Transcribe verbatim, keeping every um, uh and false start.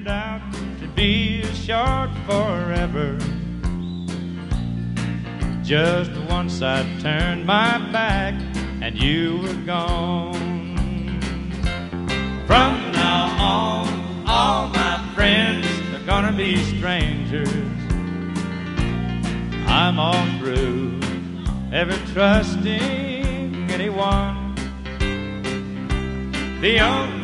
turned out to be a short forever. Just once I turned my back and you were gone. From now on, all my friends are gonna be strangers. I'm all through ever trusting anyone. The only